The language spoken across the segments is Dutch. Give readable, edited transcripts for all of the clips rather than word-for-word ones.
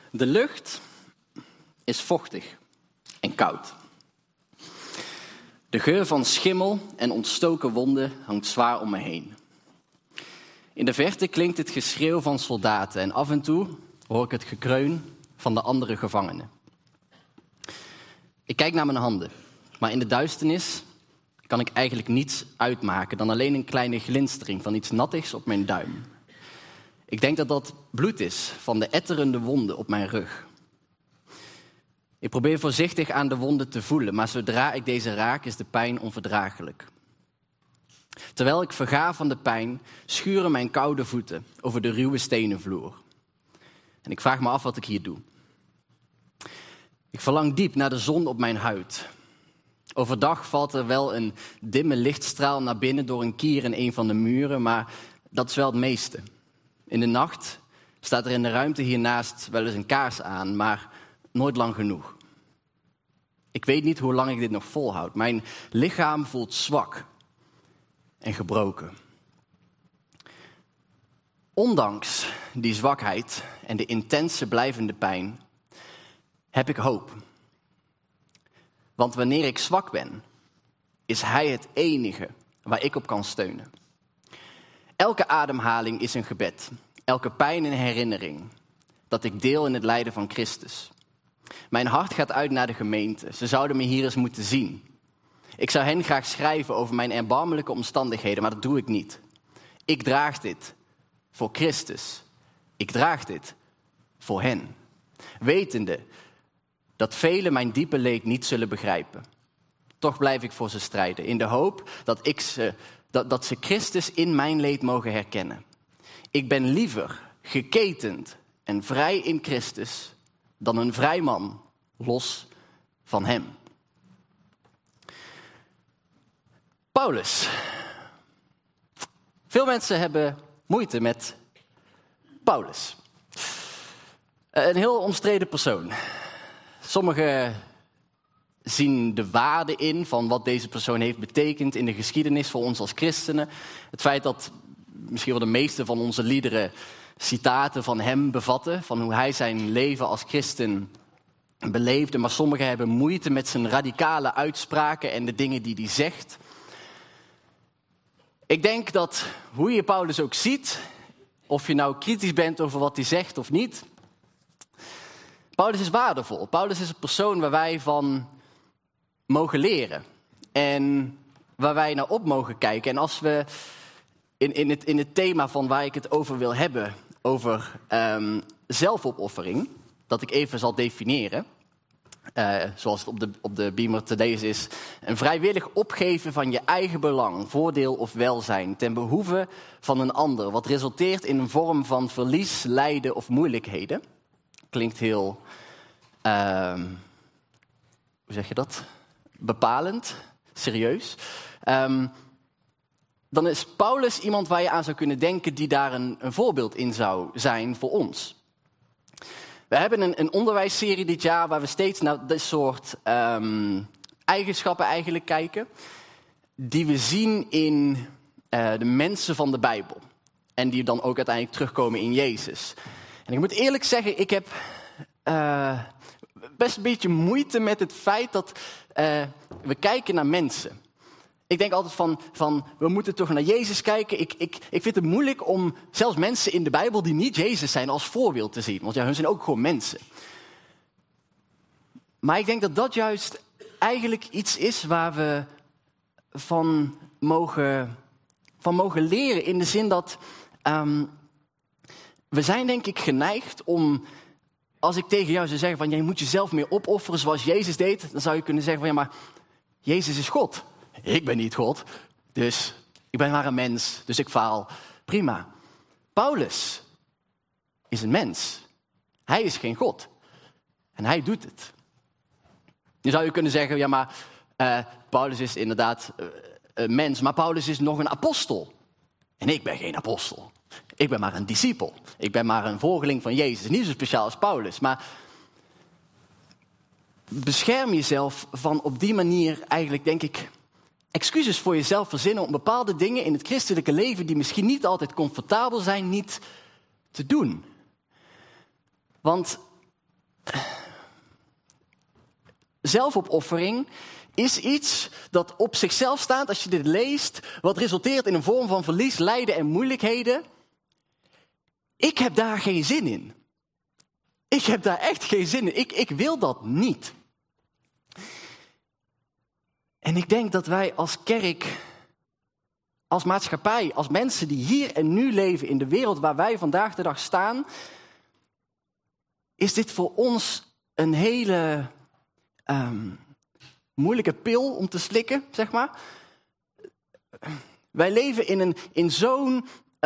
De lucht is vochtig en koud. De geur van schimmel en ontstoken wonden hangt zwaar om me heen. In de verte klinkt het geschreeuw van soldaten en af en toe hoor ik het gekreun van de andere gevangenen. Ik kijk naar mijn handen, maar in de duisternis kan ik eigenlijk niets uitmaken dan alleen een kleine glinstering van iets nattigs op mijn duim. Ik denk dat dat bloed is van de etterende wonden op mijn rug. Ik probeer voorzichtig aan de wonden te voelen, maar zodra ik deze raak is de pijn onverdraaglijk. Terwijl ik verga van de pijn, schuren mijn koude voeten over de ruwe stenen vloer. En ik vraag me af wat ik hier doe. Ik verlang diep naar de zon op mijn huid. Overdag valt er wel een dimme lichtstraal naar binnen door een kier in een van de muren, maar dat is wel het meeste. In de nacht staat er in de ruimte hiernaast wel eens een kaars aan, maar nooit lang genoeg. Ik weet niet hoe lang ik dit nog volhoud. Mijn lichaam voelt zwak en gebroken. Ondanks die zwakheid en de intense blijvende pijn heb ik hoop. Want wanneer ik zwak ben, is Hij het enige waar ik op kan steunen. Elke ademhaling is een gebed. Elke pijn een herinnering dat ik deel in het lijden van Christus. Mijn hart gaat uit naar de gemeente. Ze zouden me hier eens moeten zien. Ik zou hen graag schrijven over mijn erbarmelijke omstandigheden, maar dat doe ik niet. Ik draag dit voor Christus. Ik draag dit voor hen. Wetende dat velen mijn diepe leed niet zullen begrijpen. Toch blijf ik voor ze strijden, in de hoop dat ze Christus in mijn leed mogen herkennen. Ik ben liever geketend en vrij in Christus dan een vrij man los van hem. Paulus. Veel mensen hebben moeite met Paulus. Een heel omstreden persoon. Sommigen zien de waarde in van wat deze persoon heeft betekend in de geschiedenis voor ons als christenen. Het feit dat misschien wel de meeste van onze liederen citaten van hem bevatten, van hoe hij zijn leven als christen beleefde. Maar sommigen hebben moeite met zijn radicale uitspraken en de dingen die hij zegt. Ik denk dat hoe je Paulus ook ziet, of je nou kritisch bent over wat hij zegt of niet, Paulus is waardevol. Paulus is een persoon waar wij van mogen leren en waar wij naar op mogen kijken. En als we in het thema van waar ik het over wil hebben, over zelfopoffering, dat ik even zal definiëren, zoals het op de beamer te lezen is, een vrijwillig opgeven van je eigen belang, voordeel of welzijn ten behoeve van een ander, wat resulteert in een vorm van verlies, lijden of moeilijkheden. Klinkt heel, hoe zeg je dat? Bepalend, serieus. Dan is Paulus iemand waar je aan zou kunnen denken die daar een voorbeeld in zou zijn voor ons. We hebben een onderwijsserie dit jaar waar we steeds naar dit soort eigenschappen eigenlijk kijken, die we zien in de mensen van de Bijbel. En die dan ook uiteindelijk terugkomen in Jezus. En ik moet eerlijk zeggen, ik heb best een beetje moeite met het feit dat we kijken naar mensen. Ik denk altijd van we moeten toch naar Jezus kijken. Ik vind het moeilijk om zelfs mensen in de Bijbel die niet Jezus zijn als voorbeeld te zien. Want ja, hun zijn ook gewoon mensen. Maar ik denk dat dat juist eigenlijk iets is waar we van mogen leren. In de zin dat we zijn denk ik geneigd om, als ik tegen jou zou zeggen van jij moet jezelf meer opofferen zoals Jezus deed, dan zou je kunnen zeggen van ja, maar Jezus is God. Ik ben niet God, dus ik ben maar een mens, dus ik faal. Prima. Paulus is een mens. Hij is geen God. En hij doet het. Nu zou je kunnen zeggen, ja maar Paulus is inderdaad een mens, maar Paulus is nog een apostel. En ik ben geen apostel. Ik ben maar een discipel. Ik ben maar een volgeling van Jezus. Niet zo speciaal als Paulus, maar bescherm jezelf van op die manier eigenlijk, denk ik, excuses voor jezelf verzinnen om bepaalde dingen in het christelijke leven die misschien niet altijd comfortabel zijn, niet te doen. Want zelfopoffering is iets dat op zichzelf staat, als je dit leest, wat resulteert in een vorm van verlies, lijden en moeilijkheden. Ik heb daar geen zin in. Ik heb daar echt geen zin in. Ik wil dat niet. En ik denk dat wij als kerk, als maatschappij, als mensen die hier en nu leven in de wereld waar wij vandaag de dag staan, is dit voor ons een hele moeilijke pil om te slikken, zeg maar. Wij leven in zo'n...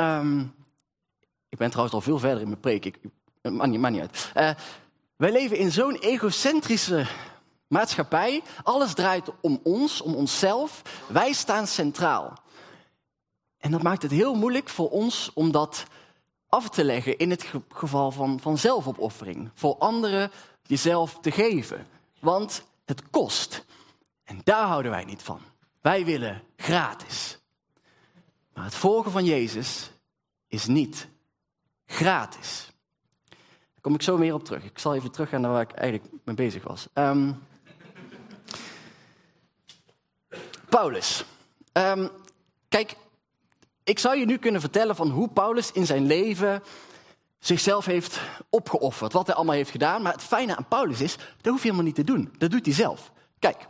ik ben trouwens al veel verder in mijn preek. Maakt niet uit. Wij leven in zo'n egocentrische maatschappij. Alles draait om ons, om onszelf. Wij staan centraal. En dat maakt het heel moeilijk voor ons om dat af te leggen in het geval van zelfopoffering. Voor anderen jezelf te geven. Want het kost. En daar houden wij niet van. Wij willen gratis. Maar het volgen van Jezus is niet gratis. Daar kom ik zo meer op terug. Ik zal even teruggaan naar waar ik eigenlijk mee bezig was. Paulus. Kijk, ik zou je nu kunnen vertellen van hoe Paulus in zijn leven zichzelf heeft opgeofferd. Wat hij allemaal heeft gedaan. Maar het fijne aan Paulus is, dat hoef je helemaal niet te doen. Dat doet hij zelf. Kijk.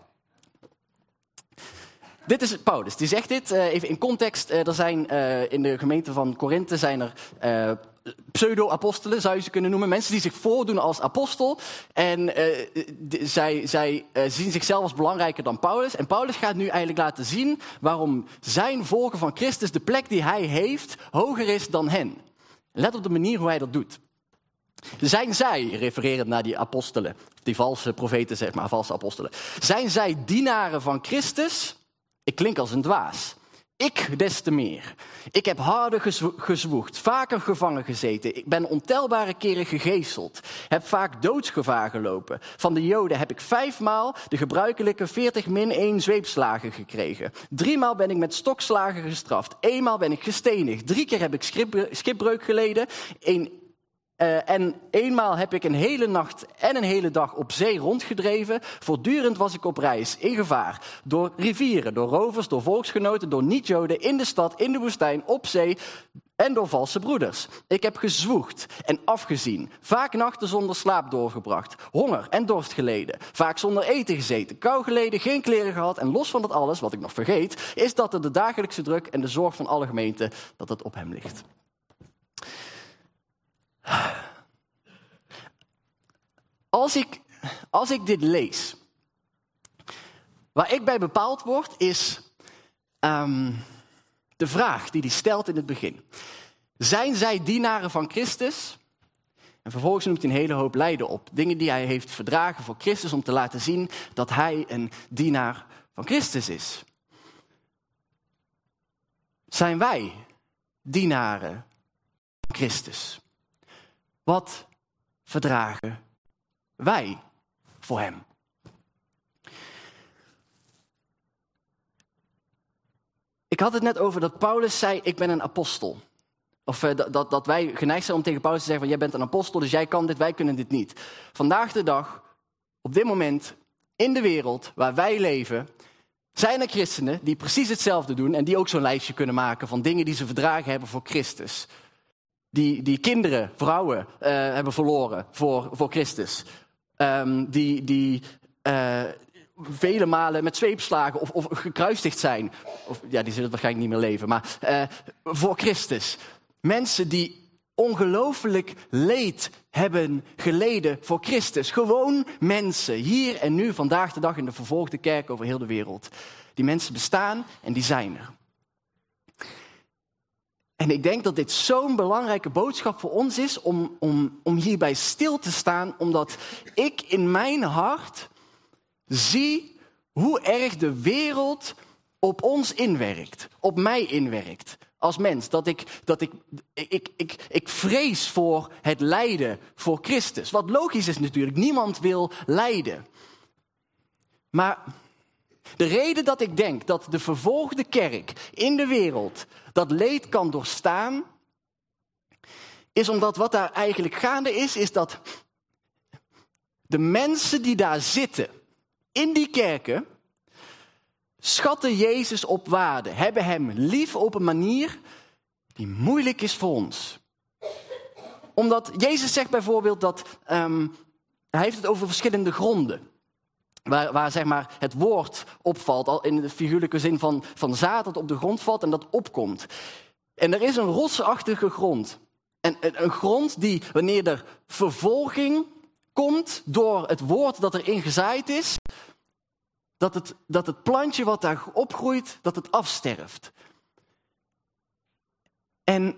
Dit is Paulus, die zegt dit, even in context. Er zijn in de gemeente van Korinthe zijn er pseudo-apostelen, zou je ze kunnen noemen. Mensen die zich voordoen als apostel. En zij zien zichzelf als belangrijker dan Paulus. En Paulus gaat nu eigenlijk laten zien waarom zijn volgen van Christus, de plek die hij heeft, hoger is dan hen. Let op de manier hoe hij dat doet. Zijn zij, refererend naar die apostelen, die valse profeten, zeg maar, valse apostelen. Zijn zij dienaren van Christus? Ik klink als een dwaas. Ik des te meer. Ik heb harder gezwoegd, vaker gevangen gezeten. Ik ben ontelbare keren gegezeld. Heb vaak doodsgevaar gelopen. Van de Joden heb ik 5 maal de gebruikelijke 40-1 zweepslagen gekregen. 3 maal ben ik met stokslagen gestraft. 1 maal ben ik gestenigd. 3 keer heb ik schipbreuk geleden. En 1 maal heb ik een hele nacht en een hele dag op zee rondgedreven. Voortdurend was ik op reis, in gevaar. Door rivieren, door rovers, door volksgenoten, door niet-Joden, in de stad, in de woestijn, op zee en door valse broeders. Ik heb gezwoegd en afgezien. Vaak nachten zonder slaap doorgebracht. Honger en dorst geleden. Vaak zonder eten gezeten. Kou geleden, geen kleren gehad. En los van dat alles, wat ik nog vergeet, is dat er de dagelijkse druk en de zorg van alle gemeenten, dat het op hem ligt. Als ik dit lees, waar ik bij bepaald word, is de vraag die hij stelt in het begin. Zijn zij dienaren van Christus? En vervolgens noemt hij een hele hoop lijden op. Dingen die hij heeft verdragen voor Christus om te laten zien dat hij een dienaar van Christus is. Zijn wij dienaren van Christus? Wat verdragen wij voor hem? Ik had het net over dat Paulus zei, ik ben een apostel. Of dat wij geneigd zijn om tegen Paulus te zeggen, van, jij bent een apostel, dus jij kan dit, wij kunnen dit niet. Vandaag de dag, op dit moment, in de wereld waar wij leven, zijn er christenen die precies hetzelfde doen en die ook zo'n lijstje kunnen maken van dingen die ze verdragen hebben voor Christus. Die kinderen, vrouwen hebben verloren voor Christus. Die vele malen met zweepslagen of gekruisigd zijn. Die zullen waarschijnlijk niet meer leven, maar voor Christus. Mensen die ongelooflijk leed hebben geleden voor Christus. Gewoon mensen, hier en nu, vandaag de dag in de vervolgde kerk over heel de wereld. Die mensen bestaan en die zijn er. En ik denk dat dit zo'n belangrijke boodschap voor ons is om hierbij stil te staan, omdat ik in mijn hart zie hoe erg de wereld op ons inwerkt, op mij inwerkt als mens. Dat ik vrees voor het lijden voor Christus. Wat logisch is natuurlijk, niemand wil lijden. Maar de reden dat ik denk dat de vervolgde kerk in de wereld dat leed kan doorstaan, is omdat wat daar eigenlijk gaande is dat de mensen die daar zitten, in die kerken schatten Jezus op waarde, hebben hem lief op een manier die moeilijk is voor ons. Omdat Jezus zegt bijvoorbeeld dat, hij heeft het over verschillende gronden. Waar zeg maar het woord opvalt, al in de figuurlijke zin van zaad dat op de grond valt en dat opkomt. En er is een rotsachtige grond. En een grond die, wanneer er vervolging komt door het woord dat erin gezaaid is, dat het plantje wat daar opgroeit, dat het afsterft. En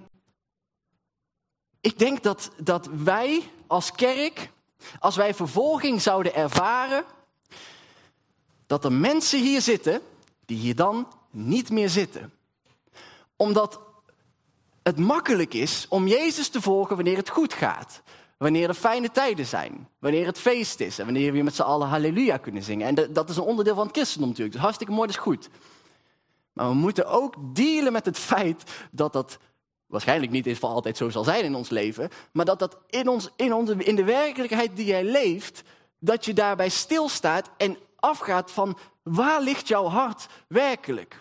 ik denk dat wij als kerk, als wij vervolging zouden ervaren, dat er mensen hier zitten die hier dan niet meer zitten. Omdat het makkelijk is om Jezus te volgen wanneer het goed gaat. Wanneer er fijne tijden zijn. Wanneer het feest is. En wanneer we weer met z'n allen halleluja kunnen zingen. En dat is een onderdeel van het christendom natuurlijk. Dus hartstikke mooi, dat is goed. Maar we moeten ook dealen met het feit dat waarschijnlijk niet eens voor altijd zo zal zijn in ons leven. Maar dat in de werkelijkheid die jij leeft, dat je daarbij stilstaat en afgaat van waar ligt jouw hart werkelijk?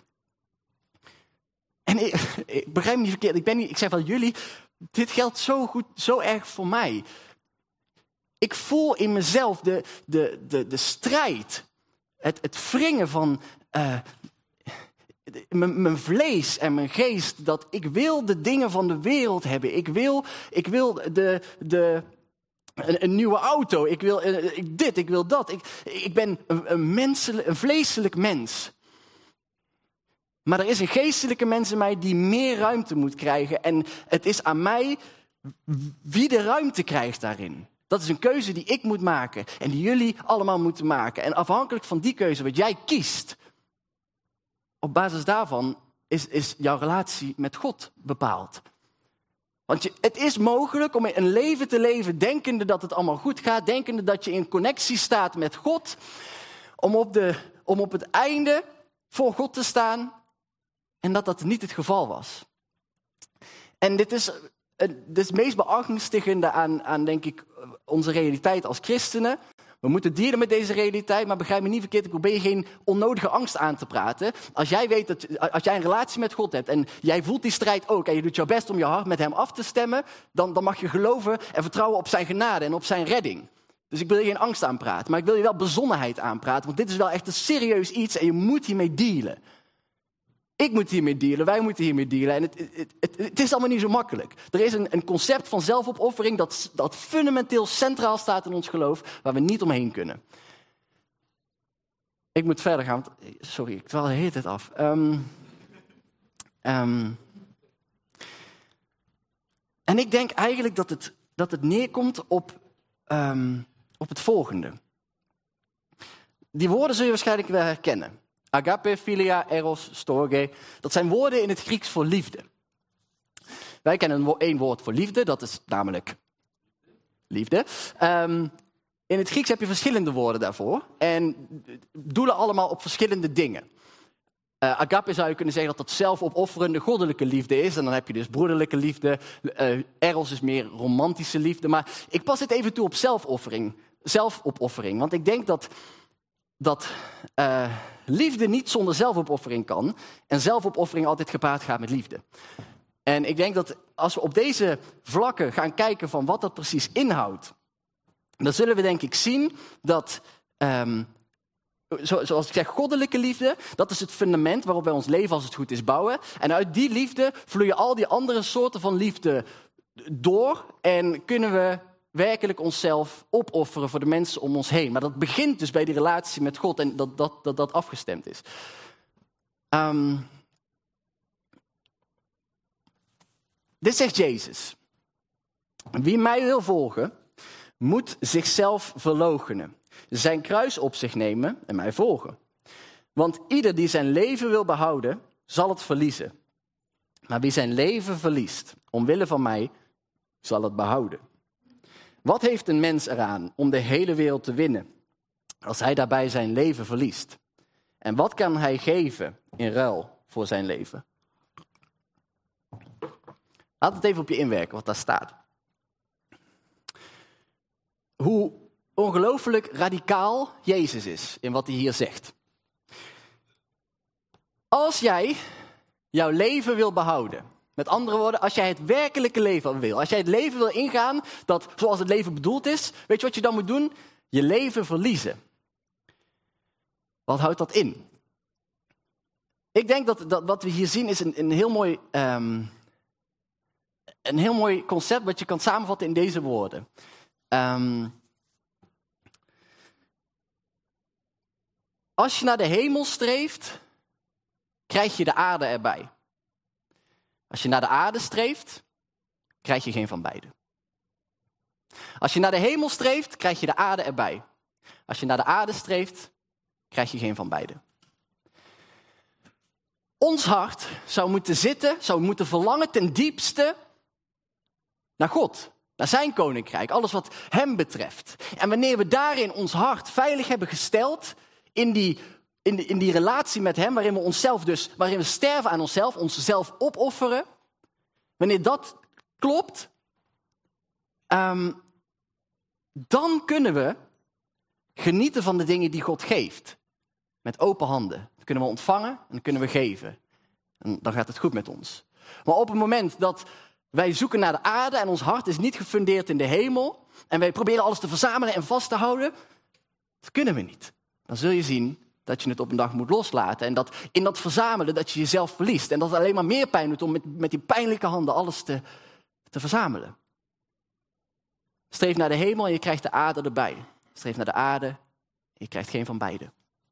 En ik begrijp me niet verkeerd, ik zeg van jullie, dit geldt zo erg voor mij. Ik voel in mezelf de strijd, het wringen van mijn vlees en mijn geest, dat ik wil de dingen van de wereld hebben. Ik wil een nieuwe auto, ik wil dit, ik wil dat. Ik ben een vleeselijk mens. Maar er is een geestelijke mens in mij die meer ruimte moet krijgen. En het is aan mij wie de ruimte krijgt daarin. Dat is een keuze die ik moet maken. En die jullie allemaal moeten maken. En afhankelijk van die keuze wat jij kiest, op basis daarvan is jouw relatie met God bepaald. Want het is mogelijk om een leven te leven denkende dat het allemaal goed gaat. Denkende dat je in connectie staat met God. Om op het einde voor God te staan. En dat niet het geval was. En dit is het meest beangstigende aan, denk ik, onze realiteit als christenen. We moeten dealen met deze realiteit, maar begrijp me niet verkeerd, ik probeer je geen onnodige angst aan te praten. Als jij weet als jij een relatie met God hebt en jij voelt die strijd ook en je doet jouw best om je hart met hem af te stemmen, dan mag je geloven en vertrouwen op zijn genade en op zijn redding. Dus ik wil je geen angst aanpraten, maar ik wil je wel bezonnenheid aanpraten, want dit is wel echt een serieus iets en je moet hiermee dealen. Ik moet hiermee dealen, wij moeten hiermee dealen. En het is allemaal niet zo makkelijk. Er is een concept van zelfopoffering dat fundamenteel centraal staat in ons geloof, waar we niet omheen kunnen. Ik moet verder gaan, want, sorry, ik dwaal de hele tijd af. En ik denk eigenlijk dat het neerkomt op het volgende. Die woorden zul je waarschijnlijk wel herkennen. Agape, philia, eros, storge. Dat zijn woorden in het Grieks voor liefde. Wij kennen één woord voor liefde, dat is namelijk liefde. In het Grieks heb je verschillende woorden daarvoor. En doelen allemaal op verschillende dingen. Agape zou je kunnen zeggen dat zelfopofferende goddelijke liefde is. En dan heb je dus broederlijke liefde. Eros is meer romantische liefde. Maar ik pas dit even toe op zelfopoffering. Want ik denk dat liefde niet zonder zelfopoffering kan. En zelfopoffering altijd gepaard gaat met liefde. En ik denk dat als we op deze vlakken gaan kijken van wat dat precies inhoudt, dan zullen we denk ik zien dat, zoals ik zeg, goddelijke liefde, dat is het fundament waarop wij ons leven als het goed is bouwen. En uit die liefde vloeien al die andere soorten van liefde door en kunnen we werkelijk onszelf opofferen voor de mensen om ons heen. Maar dat begint dus bij die relatie met God en dat afgestemd is. Dit zegt Jezus. Wie mij wil volgen, moet zichzelf verloochenen. Zijn kruis op zich nemen en mij volgen. Want ieder die zijn leven wil behouden, zal het verliezen. Maar wie zijn leven verliest, omwille van mij, zal het behouden. Wat heeft een mens eraan om de hele wereld te winnen, als hij daarbij zijn leven verliest? En wat kan hij geven in ruil voor zijn leven? Laat het even op je inwerken wat daar staat. Hoe ongelooflijk radicaal Jezus is in wat hij hier zegt. Als jij jouw leven wil behouden, met andere woorden, als jij het werkelijke leven wil, als jij het leven wil ingaan dat zoals het leven bedoeld is, weet je wat je dan moet doen? Je leven verliezen. Wat houdt dat in? Ik denk dat wat we hier zien is een heel mooi concept wat je kan samenvatten in deze woorden. Als je naar de hemel streeft, krijg je de aarde erbij. Als je naar de aarde streeft, krijg je geen van beide. Als je naar de hemel streeft, krijg je de aarde erbij. Als je naar de aarde streeft, krijg je geen van beide. Ons hart zou moeten verlangen ten diepste naar God, naar zijn koninkrijk, alles wat hem betreft. En wanneer we daarin ons hart veilig hebben gesteld, in die relatie met hem, waarin we sterven aan onszelf, onszelf opofferen, wanneer dat klopt, dan kunnen we genieten van de dingen die God geeft. Met open handen. Dat kunnen we ontvangen en dat kunnen we geven. En dan gaat het goed met ons. Maar op het moment dat wij zoeken naar de aarde en ons hart is niet gefundeerd in de hemel, en wij proberen alles te verzamelen en vast te houden, dat kunnen we niet. Dan zul je zien dat je het op een dag moet loslaten. En dat in dat verzamelen dat je jezelf verliest. En dat het alleen maar meer pijn doet om met die pijnlijke handen alles te verzamelen. Streef naar de hemel en je krijgt de aarde erbij. Streef naar de aarde en je krijgt geen van beide.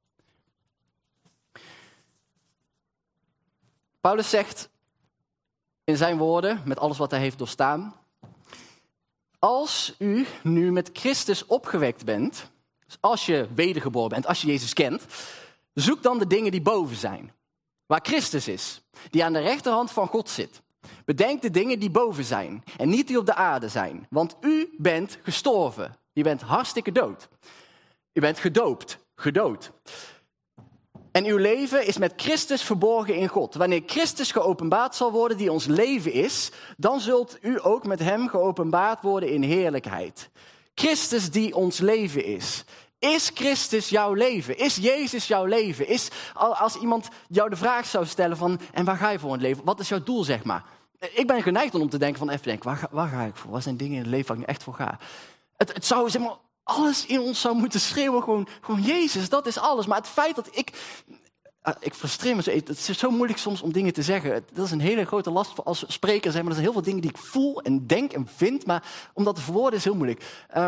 Paulus zegt in zijn woorden, met alles wat hij heeft doorstaan: als u nu met Christus opgewekt bent, dus als je wedergeboren bent, als je Jezus kent, zoek dan de dingen die boven zijn, waar Christus is, die aan de rechterhand van God zit. Bedenk de dingen die boven zijn en niet die op de aarde zijn, want u bent gestorven. Je bent hartstikke dood. U bent gedood. En uw leven is met Christus verborgen in God. Wanneer Christus geopenbaard zal worden, die ons leven is, dan zult u ook met hem geopenbaard worden in heerlijkheid. Christus die ons leven is. Is Christus jouw leven? Is Jezus jouw leven? Als iemand jou de vraag zou stellen van, en waar ga je voor in het leven? Wat is jouw doel, zeg maar? Ik ben geneigd om te denken van, waar ga ik voor? Wat zijn dingen in het leven waar ik nu echt voor ga? Het zou, zeg maar, alles in ons zou moeten schreeuwen, gewoon Jezus, dat is alles. Maar het feit dat ik frustreer me zo, het is zo moeilijk soms om dingen te zeggen. Dat is een hele grote last als spreker, zeg maar. Er zijn heel veel dingen die ik voel en denk en vind, maar om dat te verwoorden is heel moeilijk.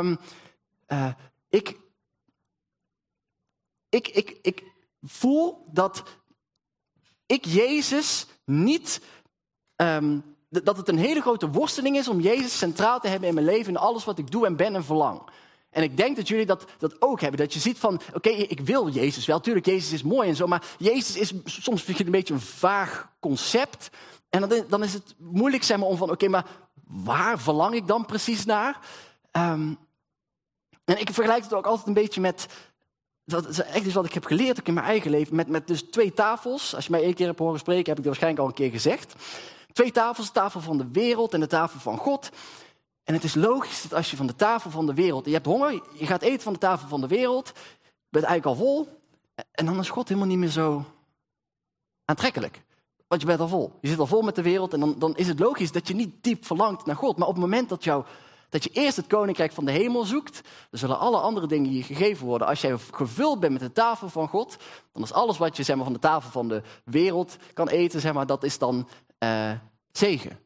Ik voel dat ik Jezus niet, dat het een hele grote worsteling is om Jezus centraal te hebben in mijn leven, in alles wat ik doe en ben en verlang. En ik denk dat jullie dat ook hebben. Dat je ziet van, oké, ik wil Jezus wel. Tuurlijk, Jezus is mooi en zo. Maar Jezus is soms een beetje een vaag concept. En dan is het moeilijk, zeg maar, om van, oké, maar waar verlang ik dan precies naar? En ik vergelijk het ook altijd een beetje met, dat is echt iets wat ik heb geleerd ook in mijn eigen leven. Met dus 2 tafels. Als je mij 1 keer hebt horen spreken, heb ik dat waarschijnlijk al een keer gezegd. 2 tafels, de tafel van de wereld en de tafel van God. En het is logisch dat als je van de tafel van de wereld, je hebt honger, je gaat eten van de tafel van de wereld, bent eigenlijk al vol. En dan is God helemaal niet meer zo aantrekkelijk. Want je bent al vol. Je zit al vol met de wereld en dan is het logisch dat je niet diep verlangt naar God. Maar op het moment dat je eerst het koninkrijk van de hemel zoekt, dan zullen alle andere dingen je gegeven worden. Als jij gevuld bent met de tafel van God, dan is alles wat je, zeg maar, van de tafel van de wereld kan eten, zeg maar, dat is dan zegen.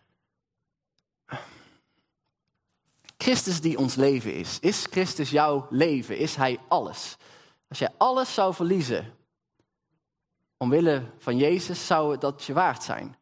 Christus die ons leven is. Is Christus jouw leven? Is hij alles? Als jij alles zou verliezen omwille van Jezus, zou het dat je waard zijn.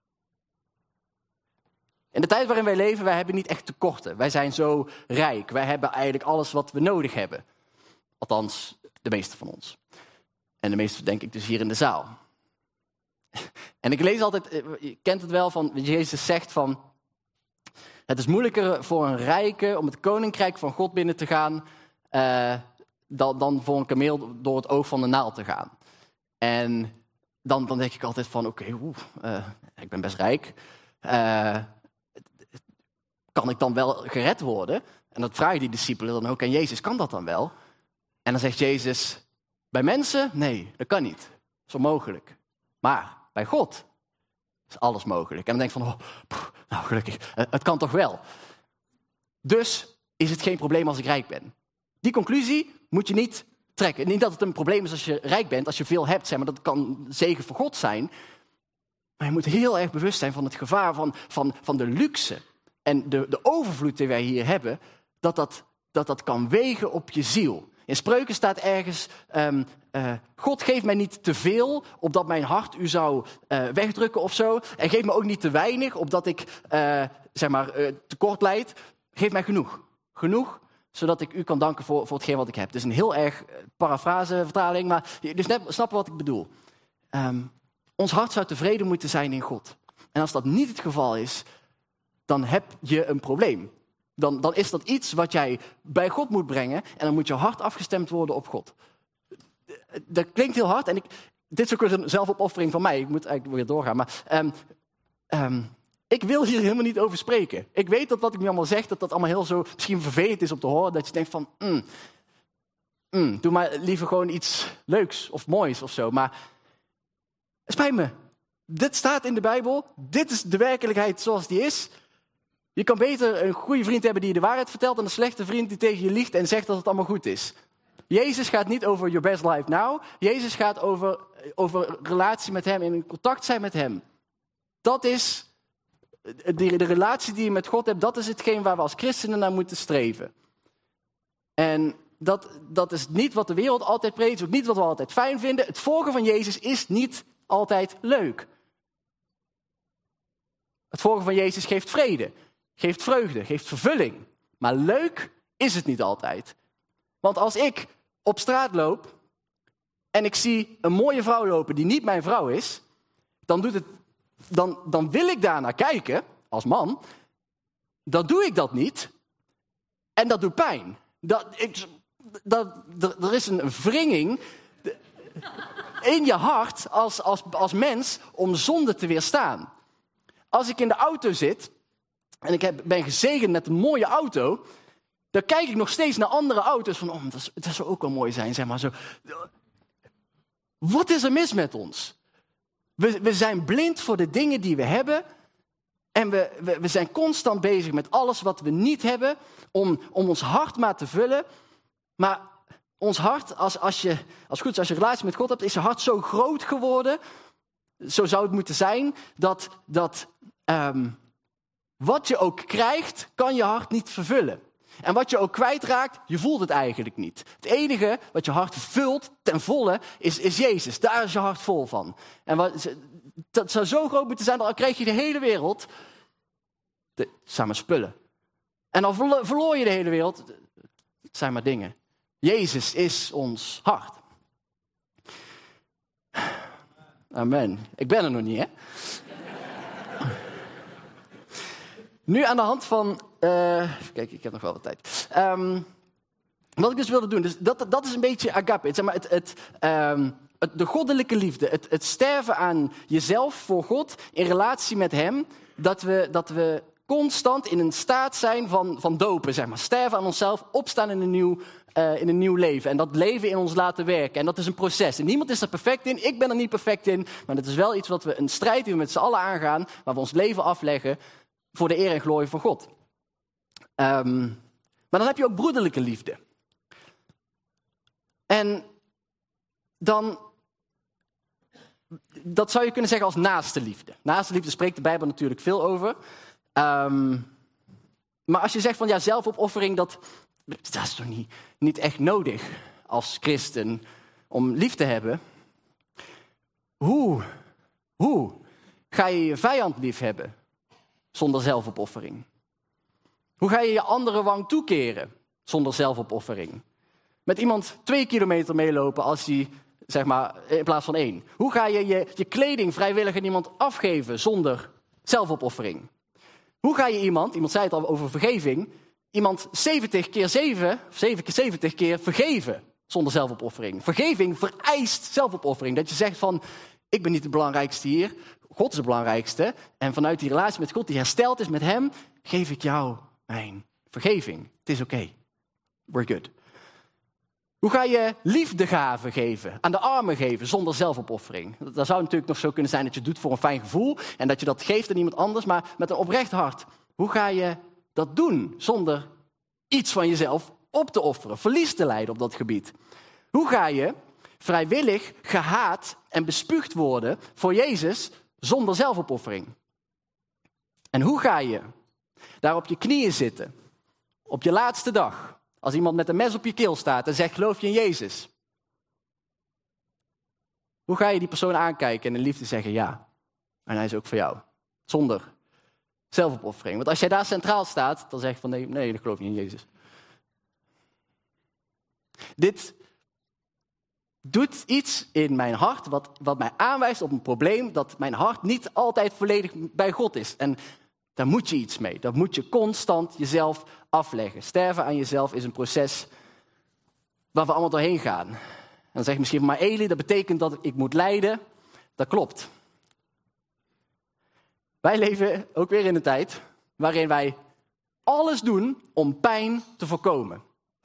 In de tijd waarin wij leven, wij hebben niet echt tekorten. Wij zijn zo rijk. Wij hebben eigenlijk alles wat we nodig hebben. Althans, de meeste van ons. En de meeste denk ik dus hier in de zaal. En ik lees altijd, je kent het wel, van Jezus zegt van, het is moeilijker voor een rijke om het koninkrijk van God binnen te gaan dan voor een kameel door het oog van de naald te gaan. En dan denk ik altijd van, oké, ik ben best rijk. Kan ik dan wel gered worden? En dat vragen die discipelen dan ook aan Jezus, kan dat dan wel? En dan zegt Jezus, bij mensen? Nee, dat kan niet. Dat is onmogelijk. Maar bij God is alles mogelijk. En dan denk je van, nou gelukkig, het kan toch wel. Dus is het geen probleem als ik rijk ben. Die conclusie moet je niet trekken. Niet dat het een probleem is als je rijk bent, als je veel hebt, zeg maar, dat kan zegen voor God zijn. Maar je moet heel erg bewust zijn van het gevaar van de luxe en de overvloed die wij hier hebben, dat kan wegen op je ziel. In Spreuken staat ergens, God geeft mij niet te veel, opdat mijn hart u zou wegdrukken of zo. En geef me ook niet te weinig, opdat ik tekort lijd. Geef mij genoeg. Genoeg, zodat ik u kan danken voor hetgeen wat ik heb. Het is een heel erg parafrasevertaling, maar dus snap wat ik bedoel. Ons hart zou tevreden moeten zijn in God. En als dat niet het geval is, dan heb je een probleem. Dan is dat iets wat jij bij God moet brengen en dan moet je hart afgestemd worden op God. Dat klinkt heel hard en dit is ook een zelfopoffering van mij. Ik moet eigenlijk weer doorgaan, maar ik wil hier helemaal niet over spreken. Ik weet dat wat ik nu allemaal zeg, dat allemaal heel zo misschien vervelend is om te horen, dat je denkt van, doe maar liever gewoon iets leuks of moois of zo. Maar het spijt me. Dit staat in de Bijbel. Dit is de werkelijkheid zoals die is. Je kan beter een goede vriend hebben die je de waarheid vertelt dan een slechte vriend die tegen je liegt en zegt dat het allemaal goed is. Jezus gaat niet over your best life now. Jezus gaat over relatie met hem, in contact zijn met hem. Dat is de relatie die je met God hebt, dat is hetgeen waar we als christenen naar moeten streven. En dat is niet wat de wereld altijd preekt, ook niet wat we altijd fijn vinden. Het volgen van Jezus is niet altijd leuk. Het volgen van Jezus geeft vrede, geeft vreugde, geeft vervulling. Maar leuk is het niet altijd. Want als ik op straat loop en ik zie een mooie vrouw lopen die niet mijn vrouw is, dan wil ik daar naar kijken, als man. Dan doe ik dat niet. En dat doet pijn. Er is een wringing in je hart als mens om zonde te weerstaan. Als ik in de auto zit en ik ben gezegend met een mooie auto, dan kijk ik nog steeds naar andere auto's van, dat zou ook wel mooi zijn, zeg maar zo. Wat is er mis met ons? We zijn blind voor de dingen die we hebben. En we zijn constant bezig met alles wat we niet hebben, om ons hart maar te vullen. Maar ons hart, als je relatie met God hebt, is je hart zo groot geworden. Zo zou het moeten zijn, dat wat je ook krijgt, kan je hart niet vervullen. En wat je ook kwijtraakt, je voelt het eigenlijk niet. Het enige wat je hart vult ten volle is Jezus. Daar is je hart vol van. En dat zou zo groot moeten zijn, dan krijg je de hele wereld. Het zijn maar spullen. En dan verloor je de hele wereld. Het zijn maar dingen. Jezus is ons hart. Amen. Ik ben er nog niet, hè? Nu aan de hand van... kijk, ik heb nog wel wat tijd. Wat ik dus wilde doen, dus dat is een beetje agape. Zeg maar de goddelijke liefde. Het sterven aan jezelf voor God in relatie met hem. Dat we constant in een staat zijn van dopen, zeg maar. Sterven aan onszelf, opstaan in een nieuw leven. En dat leven in ons laten werken. En dat is een proces. En niemand is er perfect in. Ik ben er niet perfect in. Maar het is wel iets wat we, een strijd die we met z'n allen aangaan. Waar we ons leven afleggen voor de eer en glorie van God. Maar dan heb je ook broederlijke liefde. En dan... Dat zou je kunnen zeggen als naaste liefde. Naaste liefde spreekt de Bijbel natuurlijk veel over. Maar als je zegt van ja, zelfopoffering, dat is toch niet echt nodig als christen om lief te hebben. Hoe ga je je vijand lief hebben zonder zelfopoffering? Hoe ga je je andere wang toekeren zonder zelfopoffering? Met iemand 2 kilometer meelopen als hij, zeg maar, in plaats van 1. Hoe ga je je kleding vrijwillig aan iemand afgeven zonder zelfopoffering? Hoe ga je iemand zei het al over vergeving, iemand 70 keer 7, of 7 keer 70 keer vergeven zonder zelfopoffering? Vergeving vereist zelfopoffering. Dat je zegt van, ik ben niet de belangrijkste hier, God is de belangrijkste. En vanuit die relatie met God die hersteld is met hem, geef ik jou mijn vergeving. Het is oké. We're good. Hoe ga je liefdegave geven, aan de armen geven, zonder zelfopoffering? Dat zou natuurlijk nog zo kunnen zijn dat je het doet voor een fijn gevoel en dat je dat geeft aan iemand anders, maar met een oprecht hart. Hoe ga je dat doen zonder iets van jezelf op te offeren, verlies te lijden op dat gebied? Hoe ga je vrijwillig gehaat en bespuugd worden voor Jezus zonder zelfopoffering? En hoe ga je daar op je knieën zitten, op je laatste dag, als iemand met een mes op je keel staat en zegt, geloof je in Jezus? Hoe ga je die persoon aankijken en in liefde zeggen, ja, en hij is ook voor jou, zonder zelfopoffering? Want als jij daar centraal staat, dan zeg je van, nee, ik geloof niet in Jezus. Dit doet iets in mijn hart wat mij aanwijst op een probleem dat mijn hart niet altijd volledig bij God is. En daar moet je iets mee. Dat moet je constant jezelf afleggen. Sterven aan jezelf is een proces waar we allemaal doorheen gaan. En dan zeg je misschien, maar Eli, dat betekent dat ik moet lijden. Dat klopt. Wij leven ook weer in een tijd waarin wij alles doen om pijn te voorkomen.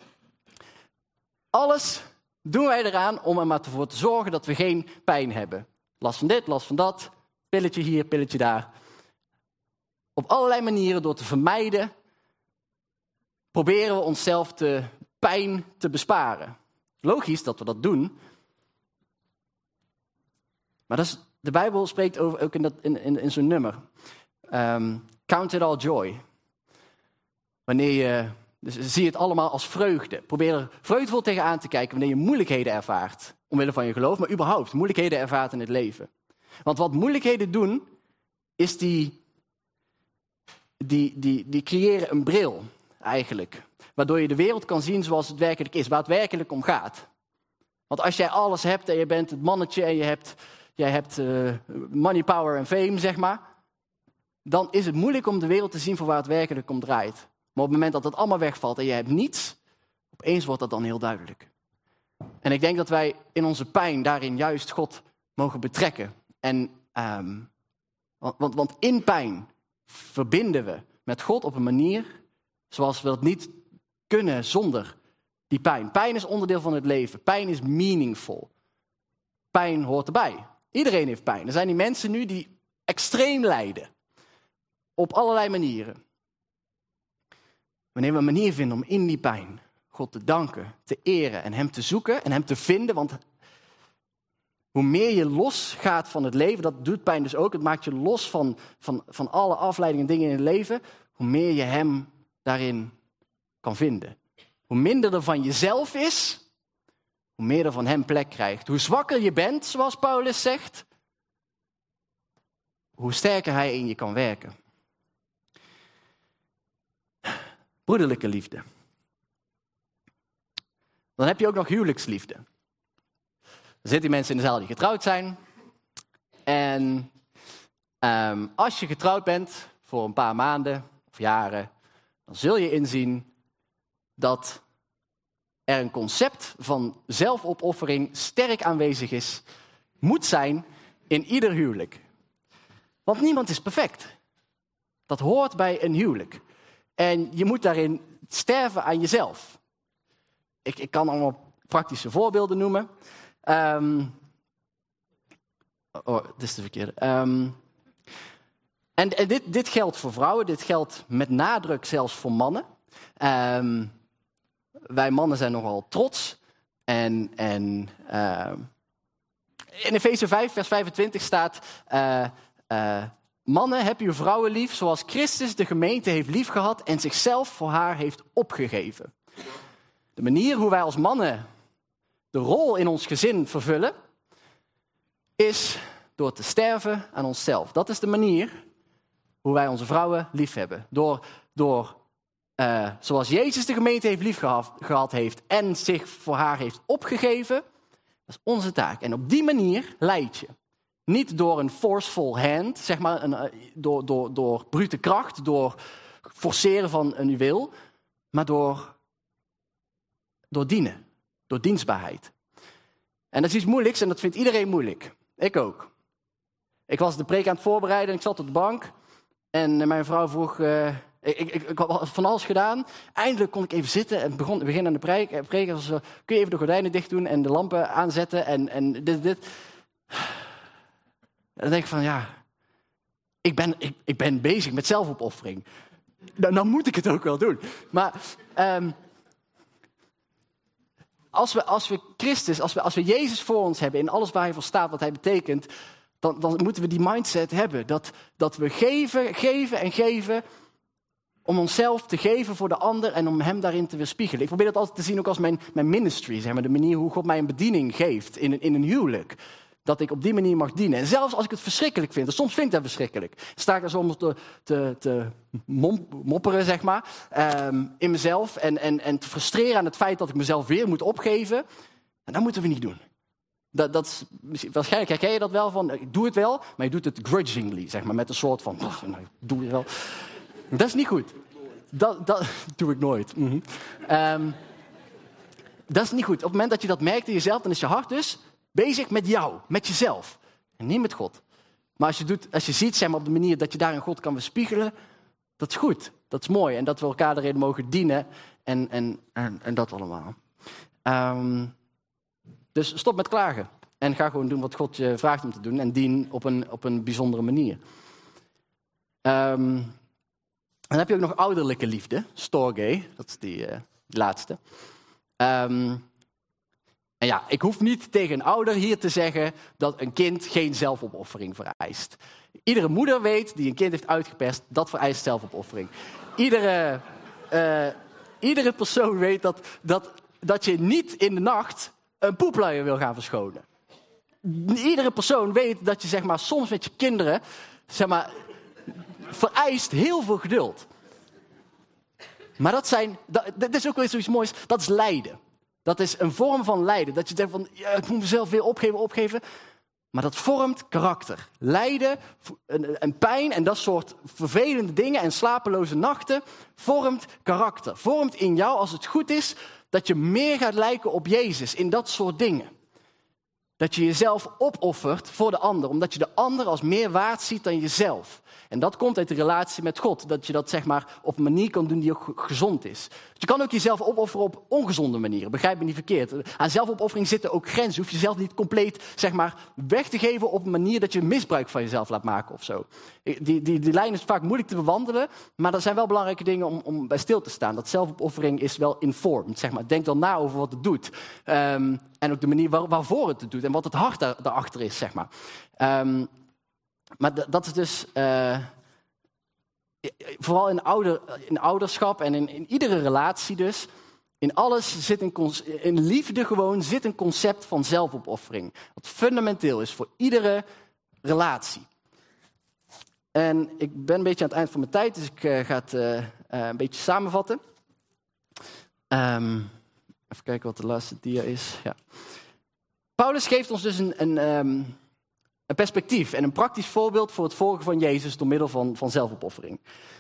Alles doen wij eraan om er maar voor te zorgen dat we geen pijn hebben. Last van dit, last van dat, pilletje hier, pilletje daar. Op allerlei manieren, door te vermijden, proberen we onszelf de pijn te besparen. Logisch dat we dat doen. Maar de Bijbel spreekt over, ook in zo'n nummer. Count it all joy. Wanneer je, dus zie het allemaal als vreugde. Probeer er vreugdevol tegenaan te kijken wanneer je moeilijkheden ervaart. Omwille van je geloof, maar überhaupt moeilijkheden ervaart in het leven. Want wat moeilijkheden doen, is die creëren een bril, eigenlijk. Waardoor je de wereld kan zien zoals het werkelijk is, waar het werkelijk om gaat. Want als jij alles hebt en je bent het mannetje en jij hebt money, power en fame, zeg maar, dan is het moeilijk om de wereld te zien voor waar het werkelijk om draait. Maar op het moment dat het allemaal wegvalt en je hebt niets, opeens wordt dat dan heel duidelijk. En ik denk dat wij in onze pijn daarin juist God mogen betrekken. Want in pijn verbinden we met God op een manier zoals we dat niet kunnen zonder die pijn. Pijn is onderdeel van het leven. Pijn is meaningful. Pijn hoort erbij. Iedereen heeft pijn. Er zijn die mensen nu die extreem lijden. Op allerlei manieren. Wanneer we een manier vinden om in die pijn God te danken, te eren en hem te zoeken en hem te vinden. Want hoe meer je losgaat van het leven, dat doet pijn dus ook. Het maakt je los van alle afleidingen en dingen in het leven. Hoe meer je hem daarin kan vinden. Hoe minder er van jezelf is, hoe meer er van hem plek krijgt. Hoe zwakker je bent, zoals Paulus zegt, hoe sterker hij in je kan werken. Broederlijke liefde. Dan heb je ook nog huwelijksliefde. Er zitten mensen in de zaal die getrouwd zijn. En als je getrouwd bent voor een paar maanden of jaren, dan zul je inzien dat er een concept van zelfopoffering sterk aanwezig is, moet zijn in ieder huwelijk. Want niemand is perfect. Dat hoort bij een huwelijk. En je moet daarin sterven aan jezelf. Ik kan allemaal praktische voorbeelden noemen. Dit is de verkeerde. En dit geldt voor vrouwen, dit geldt met nadruk zelfs voor mannen. Wij mannen zijn nogal trots. En in Efeze 5, vers 25 staat... mannen, heb uw vrouwen lief zoals Christus de gemeente heeft liefgehad en zichzelf voor haar heeft opgegeven. De manier hoe wij als mannen de rol in ons gezin vervullen, is door te sterven aan onszelf. Dat is de manier hoe wij onze vrouwen lief hebben. Door zoals Jezus de gemeente heeft liefgehad heeft en zich voor haar heeft opgegeven, dat is onze taak. En op die manier leid je. Niet door een forceful hand, zeg maar, door brute kracht, door forceren van een wil, maar door dienen, door dienstbaarheid. En dat is iets moeilijks en dat vindt iedereen moeilijk. Ik ook. Ik was de preek aan het voorbereiden en ik zat op de bank en mijn vrouw vroeg, Ik had van alles gedaan. Eindelijk kon ik even zitten en begin aan de preek. Was, kun je even de gordijnen dicht doen en de lampen aanzetten en dit. En dan denk ik van, ja, ik ben bezig met zelfopoffering. Dan moet ik het ook wel doen. Maar als we Christus, als we Jezus voor ons hebben in alles waar hij voor staat, wat hij betekent, dan moeten we die mindset hebben. Dat we geven om onszelf te geven voor de ander en om hem daarin te weerspiegelen. Ik probeer dat altijd te zien ook als mijn ministry, zeg maar, de manier hoe God mij een bediening geeft in een huwelijk. Dat ik op die manier mag dienen. En zelfs als ik het verschrikkelijk vind, en soms vind ik dat verschrikkelijk, sta ik er soms te mopperen, zeg maar, in mezelf en te frustreren aan het feit dat ik mezelf weer moet opgeven. En dat moeten we niet doen. Waarschijnlijk herken je dat wel van, ik doe het wel, maar je doet het grudgingly, zeg maar, met een soort van, ik doe het wel. Dat is niet goed. Dat doe ik nooit. Dat is niet goed. Op het moment dat je dat merkt in jezelf, dan is je hart dus bezig met jou, met jezelf. En niet met God. Maar als je ziet, zeg maar, op de manier dat je daarin God kan weerspiegelen, dat is goed. Dat is mooi. En dat we elkaar erin mogen dienen. En dat allemaal. Dus stop met klagen. En ga gewoon doen wat God je vraagt om te doen. En dien op een bijzondere manier. Dan heb je ook nog ouderlijke liefde. Storge. Dat is die laatste. En ja, ik hoef niet tegen een ouder hier te zeggen dat een kind geen zelfopoffering vereist. Iedere moeder weet die een kind heeft uitgepest, dat vereist zelfopoffering. Iedere persoon weet dat je niet in de nacht een poepluier wil gaan verschonen. Iedere persoon weet dat je, zeg maar, soms met je kinderen, zeg maar, vereist heel veel geduld. Maar dat is ook weer zoiets moois, dat is lijden. Dat is een vorm van lijden. Dat je denkt van, ja, ik moet mezelf weer opgeven. Maar dat vormt karakter. Lijden en pijn en dat soort vervelende dingen en slapeloze nachten vormt karakter. Vormt in jou, als het goed is, dat je meer gaat lijken op Jezus in dat soort dingen. Dat je jezelf opoffert voor de ander, omdat je de ander als meer waard ziet dan jezelf. En dat komt uit de relatie met God. Dat je dat, zeg maar, op een manier kan doen die ook gezond is. Je kan ook jezelf opofferen op ongezonde manieren. Begrijp me niet verkeerd. Aan zelfopoffering zitten ook grenzen. Je hoeft jezelf niet compleet, zeg maar, weg te geven op een manier dat je misbruik van jezelf laat maken of zo. Die lijn is vaak moeilijk te bewandelen. Maar er zijn wel belangrijke dingen om bij stil te staan. Dat zelfopoffering is wel informed. Zeg maar. Denk dan na over wat het doet. En ook de manier waarvoor het doet. En wat het hart daarachter is, zeg maar. Maar dat is dus, vooral in ouderschap en in iedere relatie dus, in alles zit in liefde gewoon zit een concept van zelfopoffering. Wat fundamenteel is voor iedere relatie. En ik ben een beetje aan het eind van mijn tijd, dus ik ga het een beetje samenvatten. Even kijken wat de laatste dia is. Ja. Paulus geeft ons dus een perspectief en een praktisch voorbeeld voor het volgen van Jezus door middel van zelfopoffering.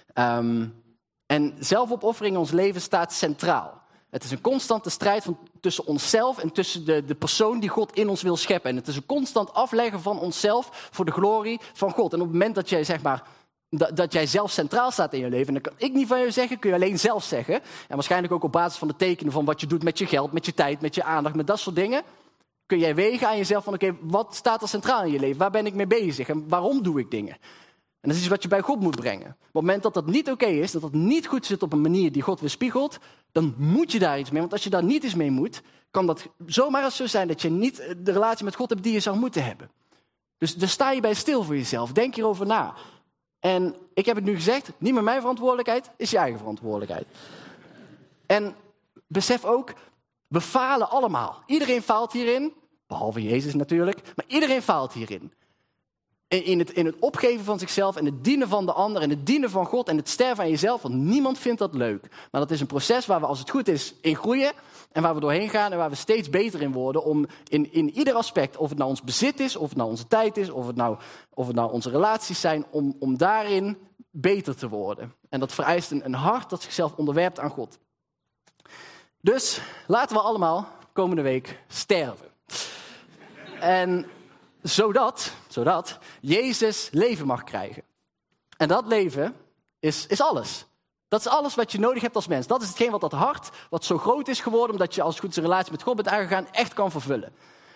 En zelfopoffering in ons leven staat centraal. Het is een constante strijd tussen onszelf en tussen de persoon die God in ons wil scheppen. En het is een constant afleggen van onszelf voor de glorie van God. En op het moment dat jij, zeg maar, dat jij zelf centraal staat in je leven, en dat kan ik niet van je zeggen, kun je alleen zelf zeggen. En waarschijnlijk ook op basis van de tekenen van wat je doet met je geld, met je tijd, met je aandacht, met dat soort dingen. Kun jij wegen aan jezelf van, oké, wat staat er centraal in je leven? Waar ben ik mee bezig? En waarom doe ik dingen? En dat is iets wat je bij God moet brengen. Op het moment dat dat niet oké is, dat dat niet goed zit op een manier die God weerspiegelt, dan moet je daar iets mee. Want als je daar niet eens mee moet, kan dat zomaar eens zo zijn dat je niet de relatie met God hebt die je zou moeten hebben. Dus daar sta je bij stil voor jezelf. Denk hierover na. En ik heb het nu gezegd, niet meer mijn verantwoordelijkheid, is je eigen verantwoordelijkheid. En besef ook, we falen allemaal. Iedereen faalt hierin, behalve Jezus natuurlijk, maar iedereen faalt hierin. In het opgeven van zichzelf en het dienen van de ander en het dienen van God en het sterven aan jezelf, want niemand vindt dat leuk. Maar dat is een proces waar we, als het goed is, in groeien en waar we doorheen gaan en waar we steeds beter in worden om in ieder aspect, of het nou ons bezit is, of het nou onze tijd is, of het nou onze relaties zijn, om daarin beter te worden. En dat vereist een hart dat zichzelf onderwerpt aan God. Dus laten we allemaal komende week sterven. En zodat Jezus leven mag krijgen. En dat leven is alles. Dat is alles wat je nodig hebt als mens. Dat is hetgeen wat dat hart, wat zo groot is geworden, omdat je als het goed is een relatie met God bent aangegaan, echt kan vervullen.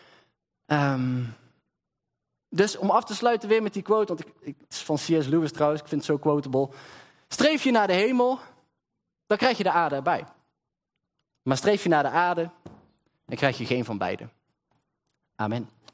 Dus om af te sluiten weer met die quote, want het is van C.S. Lewis trouwens, ik vind het zo quotable. Streef je naar de hemel, dan krijg je de aarde erbij. Maar streef je naar de aarde, dan krijg je geen van beide. Amen.